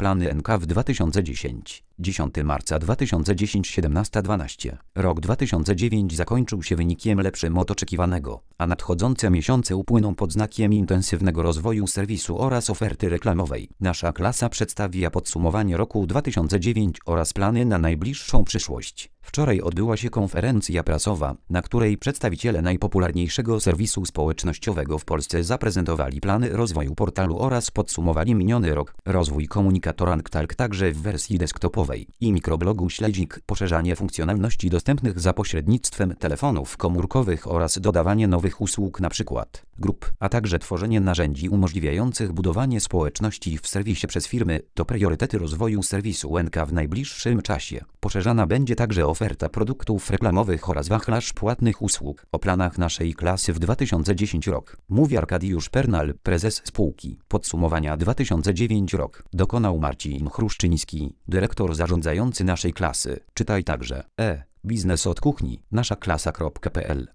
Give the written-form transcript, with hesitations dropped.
Plany NK w 2010. 10 marca 2010 17:12. Rok 2009 zakończył się wynikiem lepszym od oczekiwanego, a nadchodzące miesiące upłyną pod znakiem intensywnego rozwoju serwisu oraz oferty reklamowej. Nasza klasa przedstawia podsumowanie roku 2009 oraz plany na najbliższą przyszłość. Wczoraj odbyła się konferencja prasowa, na której przedstawiciele najpopularniejszego serwisu społecznościowego w Polsce zaprezentowali plany rozwoju portalu oraz podsumowali miniony rok. Rozwój komunikatora NKTalk także w wersji desktopowej i mikroblogu Śledzik, poszerzanie funkcjonalności dostępnych za pośrednictwem telefonów komórkowych oraz dodawanie nowych usług np. grup, a także tworzenie narzędzi umożliwiających budowanie społeczności w serwisie przez firmy to priorytety rozwoju serwisu NK w najbliższym czasie. Poszerzana będzie także oferta produktów reklamowych oraz wachlarz płatnych usług. O planach naszej klasy w 2010 rok mówi Arkadiusz Pernal, prezes spółki. Podsumowania 2009 rok dokonał Marcin Chruszczyński, dyrektor zarządzający naszej klasy. Czytaj także biznes od kuchni, naszaklasa.pl